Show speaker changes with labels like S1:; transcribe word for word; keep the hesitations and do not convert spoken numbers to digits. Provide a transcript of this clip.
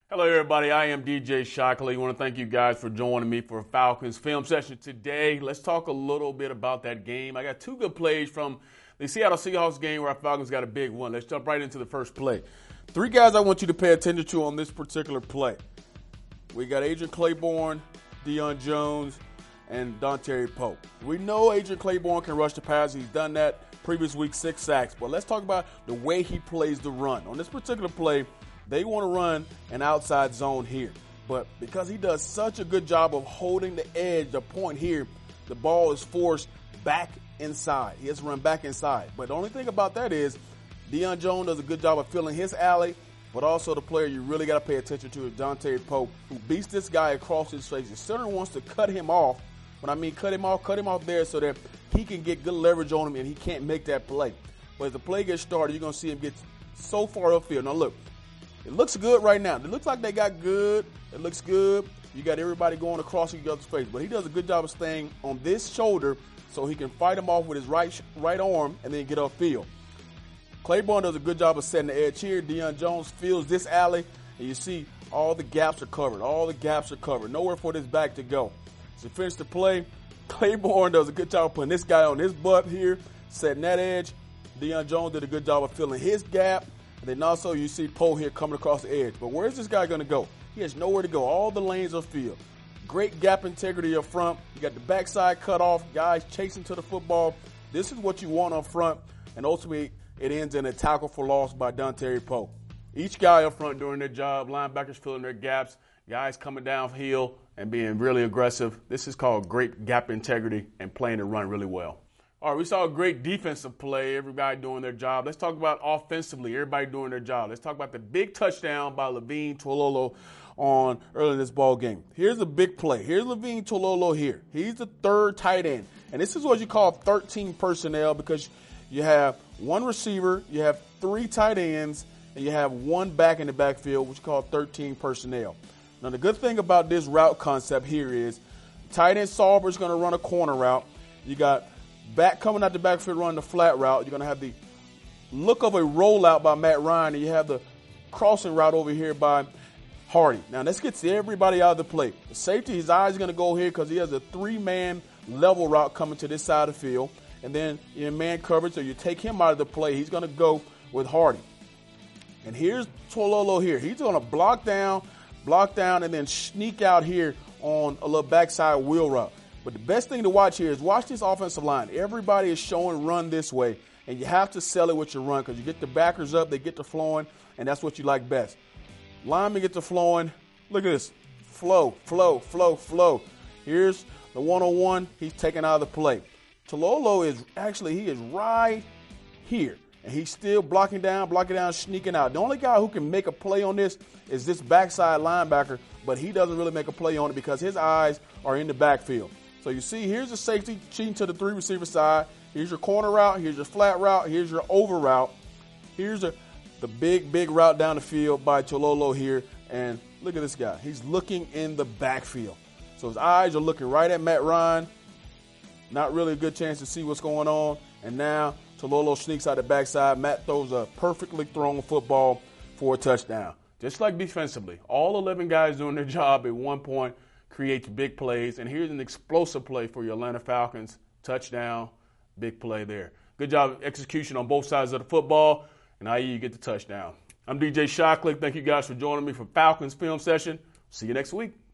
S1: Hello, everybody. I am D J Shockley. I want to thank you guys for joining me for Falcons film session today. Let's talk a little bit about that game. I got two good plays from the Seattle Seahawks game where our Falcons got a big one. Let's jump right into the first play. Three guys I want you to pay attention to on this particular play. We got Adrian Clayborn, Deion Jones, and Dontari Poe. We know Adrian Clayborn can rush the pass. He's done that previous week, six sacks. But let's talk about the way he plays the run. On this particular play, they want to run an outside zone here. But because he does such a good job of holding the edge, the point here, the ball is forced back inside. He has to run back inside. But the only thing about that is Deion Jones does a good job of filling his alley, but also the player you really got to pay attention to is Dontari Poe, who beats this guy across his face. The center wants to cut him off. When I mean cut him off, cut him off there so that he can get good leverage on him and he can't make that play. But as the play gets started, you're going to see him get so far upfield. Now look, it looks good right now. It looks like they got good. It looks good. You got everybody going across each other's face. But he does a good job of staying on this shoulder so he can fight him off with his right right arm and then get upfield. Clayborn does a good job of setting the edge here. Deion Jones fills this alley, and you see all the gaps are covered. All the gaps are covered. Nowhere for this back to go. So finish the play. Clayborn does a good job of putting this guy on his butt here, setting that edge. Deion Jones did a good job of filling his gap. And then also you see Poe here coming across the edge. But where's this guy going to go? He has nowhere to go. All the lanes are filled. Great gap integrity up front. You got the backside cut off, guys chasing to the football. This is what you want up front. And ultimately, it ends in a tackle for loss by Dontari Poe. Each guy up front doing their job, linebackers filling their gaps, guys coming downhill and being really aggressive. This is called great gap integrity and playing the run really well. All right, we saw a great defensive play, everybody doing their job. Let's talk about offensively, everybody doing their job. Let's talk about the big touchdown by Levine Toilolo on early in this ball game. Here's the big play. Here's Levine Toilolo here. He's the third tight end. And this is what you call thirteen personnel because you have one receiver, you have three tight ends, and you have one back in the backfield, which you call thirteen personnel. Now, the good thing about this route concept here is tight end Sauber is going to run a corner route. You got back coming out the backfield running the flat route. You're going to have the look of a rollout by Matt Ryan, and you have the crossing route over here by Hardy. Now, this gets everybody out of the play. The safety, his eyes are going to go here because he has a three-man level route coming to this side of the field. And then in man coverage, so you take him out of the play, he's going to go with Hardy. And here's Toilolo here. He's going to block down, block down, and then sneak out here on a little backside wheel route. But the best thing to watch here is watch this offensive line. Everybody is showing run this way, and you have to sell it with your run because you get the backers up, they get to flowing, and that's what you like best. Linemen get to flowing. Look at this. Flow, flow, flow, flow. Here's the one-on-one. He's taken out of the play. Toilolo is actually, he is right here. And he's still blocking down, blocking down, sneaking out. The only guy who can make a play on this is this backside linebacker, but he doesn't really make a play on it because his eyes are in the backfield. So you see, here's the safety cheating to the three receiver side. Here's your corner route. Here's your flat route. Here's your over route. Here's the, the big, big route down the field by Toilolo here. And look at this guy. He's looking in the backfield. So his eyes are looking right at Matt Ryan. Not really a good chance to see what's going on. And now Toilolo sneaks out the backside. Matt throws a perfectly thrown football for a touchdown. Just like defensively, all eleven guys doing their job at one point creates big plays. And here's an explosive play for your Atlanta Falcons. Touchdown, big play there. Good job execution on both sides of the football. And I E you get the touchdown. I'm D J Shockley. Thank you guys for joining me for Falcons Film Session. See you next week.